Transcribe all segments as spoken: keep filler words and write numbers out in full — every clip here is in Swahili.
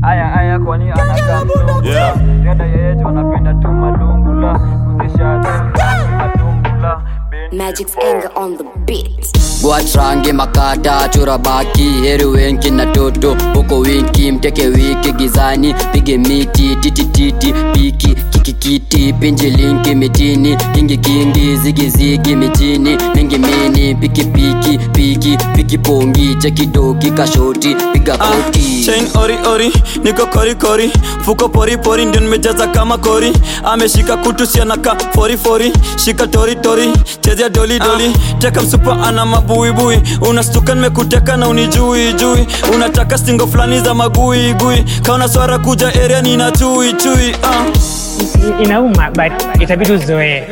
aya aya kwani anakaa mzungu. Yeah. Dada yetu anapenda tu malungula. Kuzisha malungula. Magic's anger on the beat. Watrange makata chura baki heri wenki na toto huko winki mteke wiki gizani pige miti titi titi piki kiki kiti pinji linki mitini kingi kingi zigi zigi mitini mingi mini piki piki piki piki pongi cheki doki kashoti piga koti. ah, Chain ori ori niko kori kori fuko pori pori ndio nimejaza kama kori ameshika kutu sianaka fori fori shika tori tori chezea doli doli ah. Teka msupa ana mabui bui unastuka nimekuteka na unijui jui unataka stingo flani za magui gui kaona swara kuja area nina chui chui ah. Inauma but itabidi uzoee.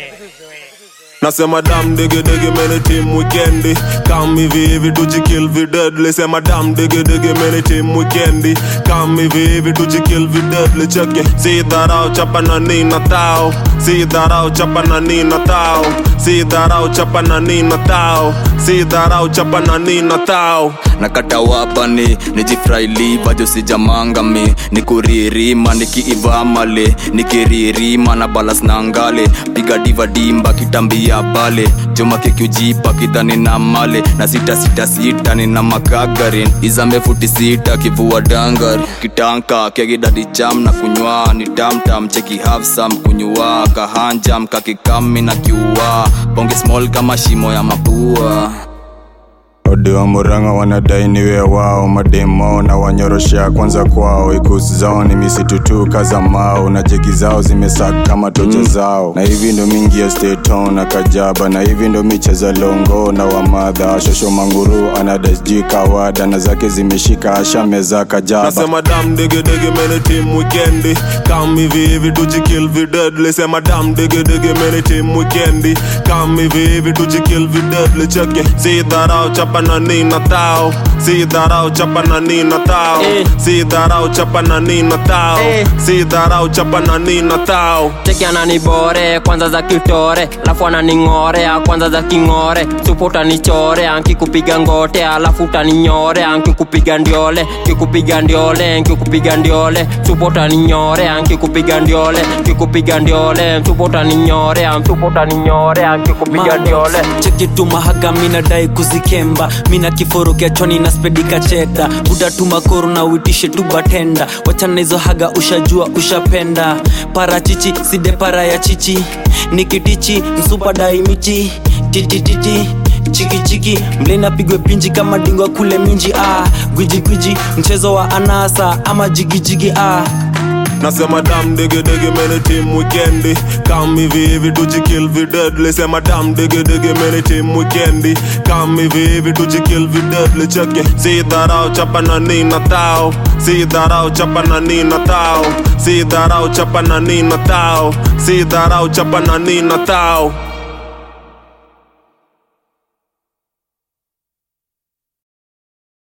Nasema dam digi digi many team weekendi Come hivi hivi tujikill vi deadly Sema dam digi digi many team weekendi Come hivi hivi tujikill vi deadly Cheke Si dharau chapa na nina tao Si dharau chapa na nina tao Si dharau chapa na nina tao Si dharau chapa na nina tao Nakata wapani nijifraili bajo sijamangami Nikuririma nikiiva male Nikiririma na balas na ngale Piga diva dimba kitambia bale Joma keki ujipa kidhani na male Na sita sita sita ni na makagarin Izame futi sita kivua dangar Kitanka kegi dadi jam na kunywa Ni tam tam cheki have some kunywa Kahanjam kakikami na kiua Bongi small kama shimo ya mapua. Odi wa Murang'a wanadai niwe wao mademo na wanyorosha kwanza kwao ikusi zao ni misitu tu kaza mao na jeki zao zimesaka kama toja mm. zao na hivi ndo mingi ya stay town na kajaba na hivi ndo micheza longo na wamadha shosho manguru anadasji kawada na zake zimeshika asha meza kajaba. Nasema dam digi digi many team weekendi Come hivi hivi tujikill vi deadly Sema dam digi digi many team weekendi Come hivi hivi tujikill vi deadly Cheke Si dharau chapa na nina tao Si dharau chapa na nina tao eh. Si dharau chapa na nina tao eh. Si dharau chapa na nina tao. Cheki ananibore kwanza za kitore alafu ananingore kwanza za kingore Supota nichore anki kupiga ngote alafu utaninyore anki kupiga ndiole kikupiga ndiole anki kupiga ndiole Supota ninyore anki kupiga ndiole kikupiga ndiole Supota ninyore supota ninyore anki kupiga ndiole. Cheki tu mahaga mina dai kuzikemba Mina kiforo kia choni na spedika cheta Buda tu makoro na uitishe tu batenda Wachana hizo haga ushajua ushapenda Parachichi side para ya chichi Nikitichi msupa dai michi Titititi chiki chiki mlena pigwe pinji kama dingwa kule minji ah Gwiji gwiji mchezo wa anasa ama jigi jigi ah. Nasema dam digi digi many team weekendi Come hivi hivi tujikill vi deadly Sema dam digi digi many team weekendi Come hivi hivi tujikill vi deadly Cheke Si dharau chapa na nina tao Si dharau chapa na nina tao Si dharau chapa na nina tao Si dharau chapa na nina tao.